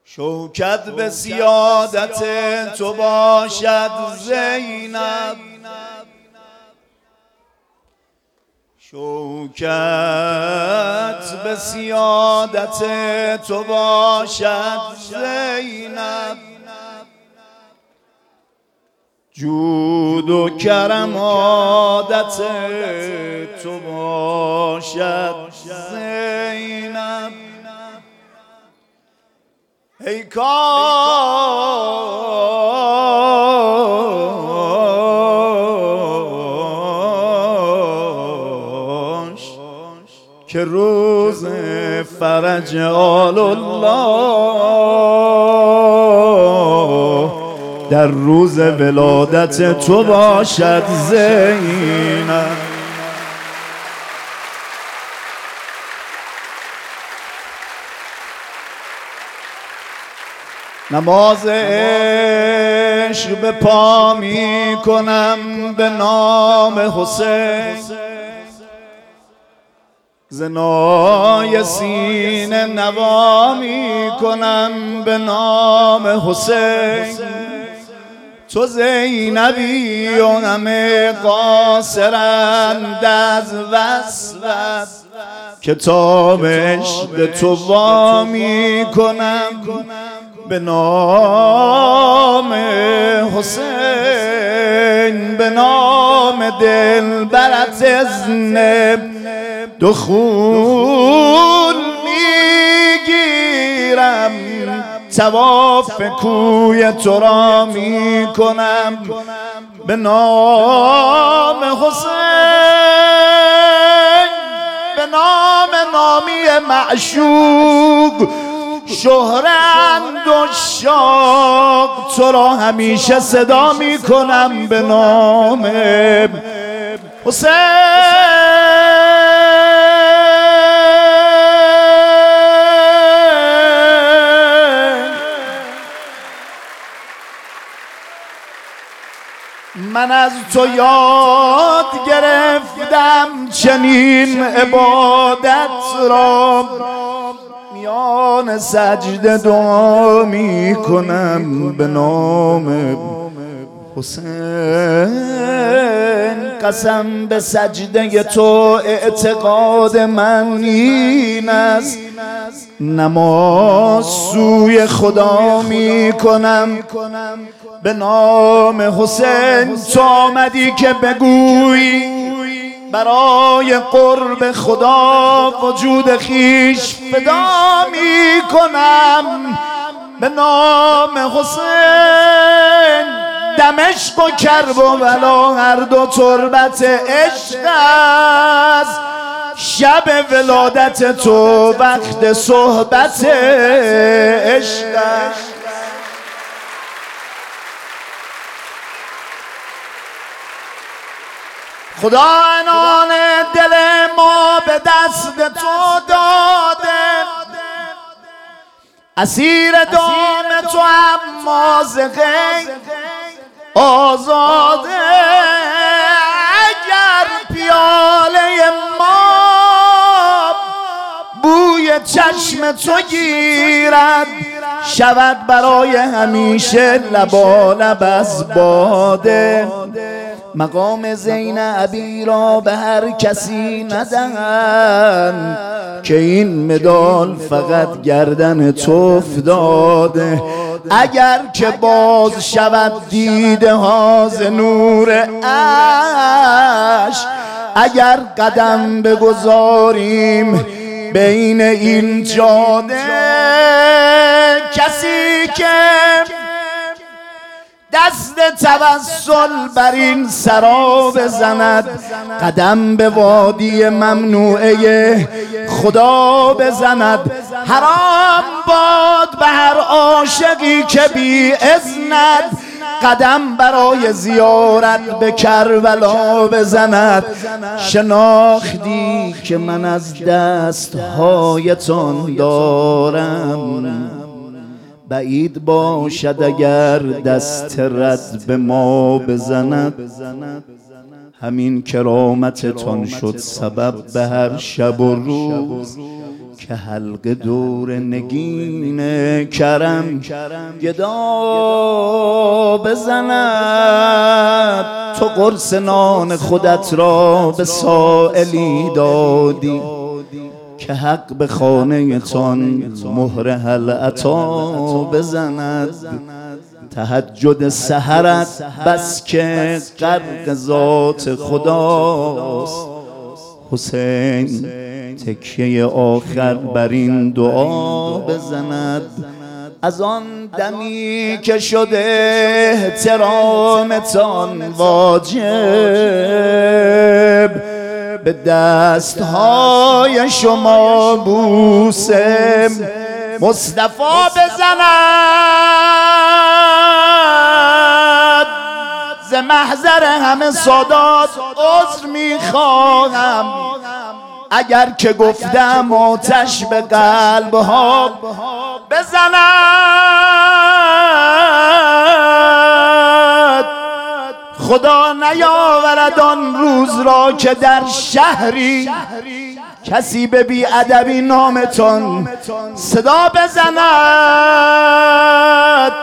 شوکت به سیادت تو باشد زینب، شوکت به سیادت تو باشد زینب، جود و کرم عادت تو باشد زینب. ای کاش که روز فرج آل الله در روز ولادت تو باشد زینب. نماز عشق به پا می کنم به نام حسین، زنای سینه نوا می کنم به نام حسین. تو زینبی و همه قاصرند از وصلت، کتاب عشق تو وا می کنم به نام حسین، به نام دلبرت اذن دخول میگیرم، طواف کوی تو را می کنم به نام حسین، به نام نامی معشوق شهرند و شاق. تو را همیشه صدا می کنم به نام حسین. من از تو یاد گرفتم چنین عبادت را، میان سجده دعا می کنم به نام حسین. قسم به سجده تو اعتقاد من این است، نماز سوی خدا می کنم به نام حسین. تو آمدی که بگویی برای قرب خدا وجود خیش فدا می کنم به نام حسین. دمشق و کربلا هر دو تربت عشق است، شب ولادت تو وقت صحبت عشق است. خدا عنان دل ما به دست تو داده، اسیر دام تو اما ز غیر آزاده. اگر پیاله ما بوی چشم تو گیرد، شود برای همیشه لبالب از باده. مقام زینبی را به هر کسی ندهند که این مدال فقط گردن تو افتاده. اگر که باز شود دیده ها ز نور عشق، اگر قدم بگذاریم بین این جاده، کسی که دست توسل بر این سرا بزند، قدم به وادی ممنوعه خدا بزند. حرام باد به هر عاشقی که بی اذنت قدم برای زیارت به کربلا بزند. شناختی که من از دستهایتان دارم، بعید باشد اگر دست رد به ما بزند. همین کرامتتان شد سبب به هر شب و روز که حلقه دور نگین کرم گدا بزند. تو قرص نان خودت را به سائلی دادی که حق به خانه تان مهر هل عطا بزند. تهجد سحرت بس که غرق ذات خداست. حسین تکیه آخر بر این دعا بزند. از آن دمی که شده احترامتان واجب به دستهای شما بوسه مصطفی بزند. ز محضر همه سادات عذر میخواهم اگر که گفتم آتش به قلبها بزند. خدا نیاورد آن روز را که در شهری کسی به بی ادبی نامتان صدا بزند.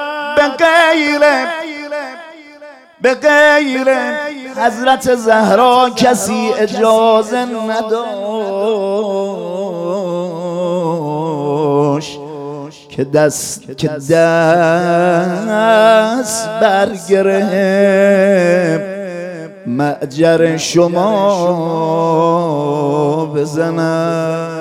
به غیر حضرت زهرا کسی اجازه نداشت که دست برگرفت معجر شما بزند.